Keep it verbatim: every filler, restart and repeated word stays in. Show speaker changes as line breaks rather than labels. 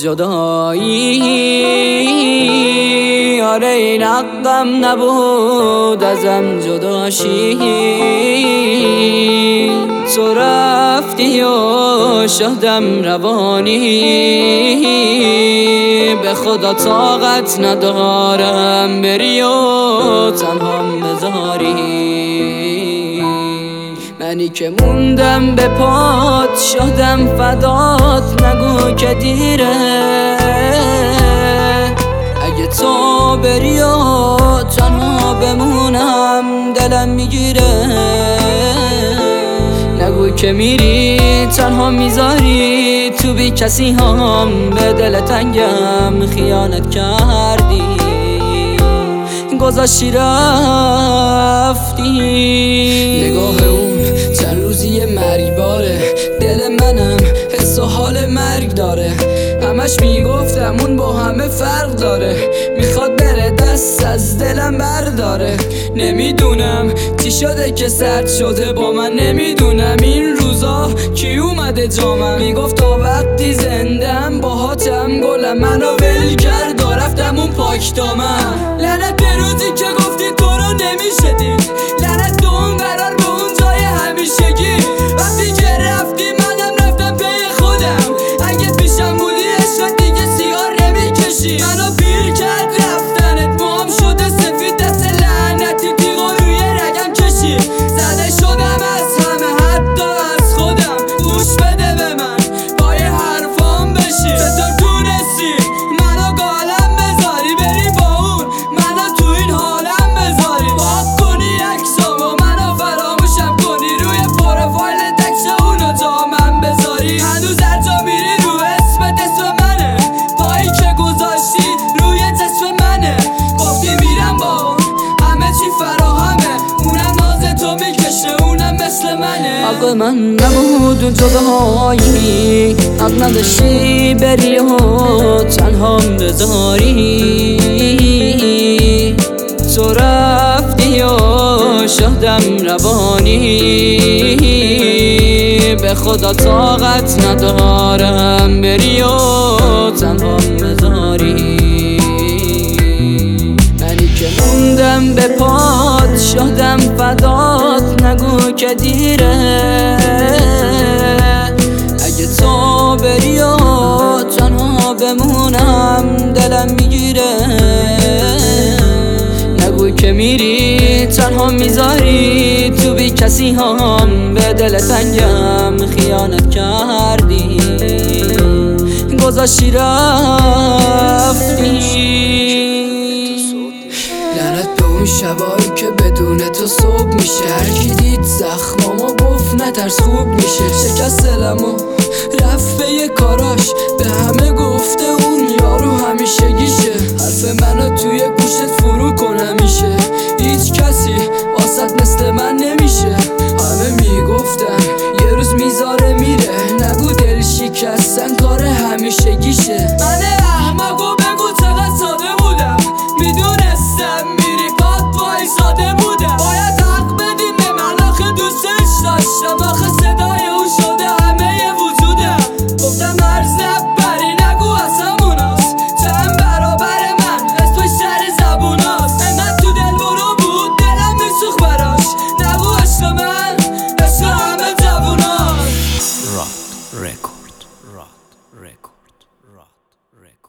جدایی، آره این حقم نبود ازم جداشی. تو رفتی و شدم روانی، به خدا طاقت ندارم بری و تنهام بذاری. منی که موندم به پات شدم فدات، نگو که دیره. اگه تو بری و تنها بمونم دلم میگیره. نگو که میری تنها میذاری تو بی کسی هم، به دل تنگم خیانت کردی. گذاشتی رفتی. نگاه اون چند روزی مرگباره، دل منم حس و حال مرگ داره. همش میگفتم اون با همه فرق داره، میخواد بره دست از دلم برداره. نمیدونم چی شده که سرد شده با من، نمیدونم این روزا کی اومده جامم. میگفت تا وقتی زندم باهاتم گلم، منو ول کرد و رفتم اون پاک دامم. لعنت به روزی که گفتی تو رو نمیشه دید، لعنت به اون قرار به اون جای همیشگی. وقتی که رفتی منم رفتم پی خودم، اگه پیشم بودی عشق دیگه سیگار نمیکشی. منو پیر کرد رفتنت، موام شده سفید دست لعنتی تیغا روی رگم کشی. زده شدم از همه حتی از خودم، گوش بده به من پای حرفام بشی. چطور تونستی منو گالم بذاری، بری با اون منو تو این حالم بذاری. پاک کنی عکسامو منو فراموشم کنی، روی پروفایل عکس اونو تا من بذاری. هنوز هر جا میری رو اسمت اسم منه، پایی که گذاشتی روی جسم منه. گفتی میرم با اون همه چی فراهمه، اونم ناز تو میکشه اونم مثل منه. حق من نبود جدایی، حق نداشتی بری و تنهام بذاری. تو رفتی و شدم روانی، به خدا طاقت ندارم بری و تنهام بذاری. منی که موندم به پات شدم فدات، نگو که دیره. اگه تو بری و تنها بمونم دلم میگیره. نگو که میری تنها میذاری تو بی کسی هم، به دل تنگم خیانت کردی. گذاشتی رفتی. لعنت به اون شبایی که بدون تو صبح میشه، هرکی دید زخمامو گفت نترس خوب میشه. شکست دلمو رفت به یه کاراش، به همه گفته اون یارو همیشگیشه. حرف منو توی گوشت فرو کن همیشه، هیچ کسی واسط مثل من نمیشه. همه میگفتن یه روز میذاره میره، نگو دل شکستن کار همیشگیشه. من احمقو بگو چقدر ساده بودم، میدونستم میری پات وای ساده بودم. باید حق بدیم به من، آخه دوستش داشتم، آخه صدای اون شده همه وجودم. گفتم ارزب بری نگو اصموناست، چند برابر من اسمش سر زبوناست. انقدر تو دل برو بود دلم میسوخ براش، نگو عشق من عشق همه جووناست.
راد رکورد، راد رکورد، راد رکورد.